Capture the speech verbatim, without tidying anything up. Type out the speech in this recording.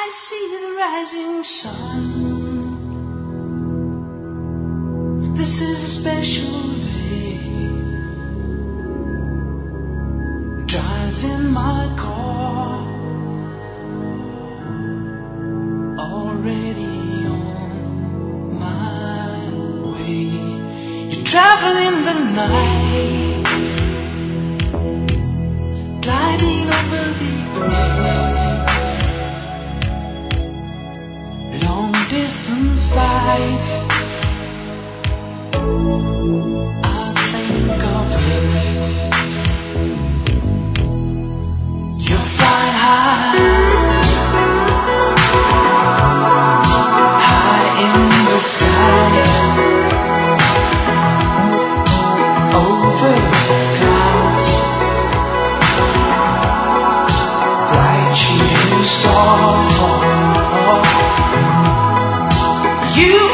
I see the rising sun. This is a special day. Driving my car, already on my way. You travel in the night, gliding over the earth. Long distance flight, I think of her. You fly high, high in the sky, over the clouds, bright shooting star. You